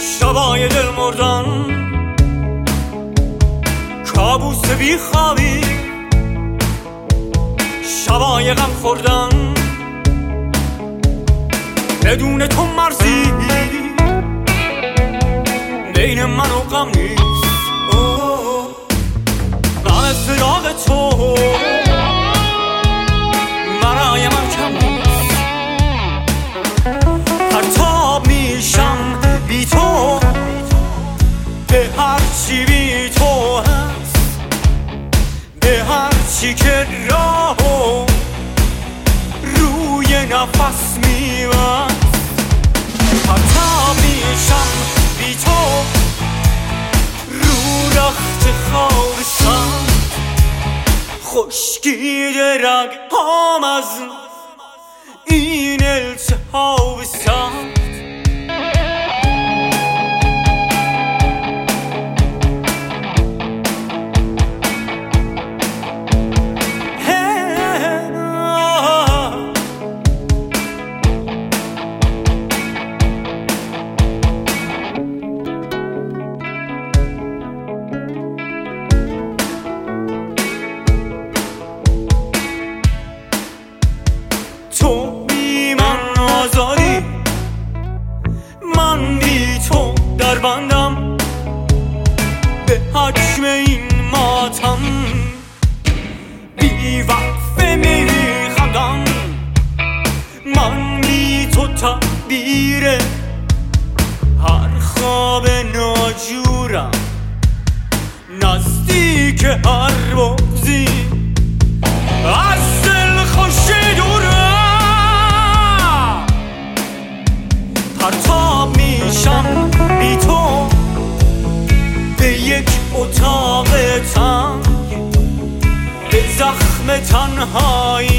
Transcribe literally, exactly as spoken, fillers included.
شبای دل مردن، کابوس بی خوابی، شبای غم خوردن، بدون تو مرزی بین من و غم نیست. غم فراق تو برای من کم نیست. پرتاب میشم بی تو، به هر چی بی تو هست، به هر چی که راهو روی نفس میبست. پرتاب میشم بی تو رو رخت خوابستان، خشکیده رگ هم از این التهاب سخت. تو بی من آزادی، من بی تو در بندم، به حجم این ماتم بی وقفه می خندم. من بی تو تعبیر هر خواب ناجورم، نزدیک هر بغضی از دل خوشی دورم. پرتاب میشم بی تو به یک اتاق تنگ، به زخم تنهایی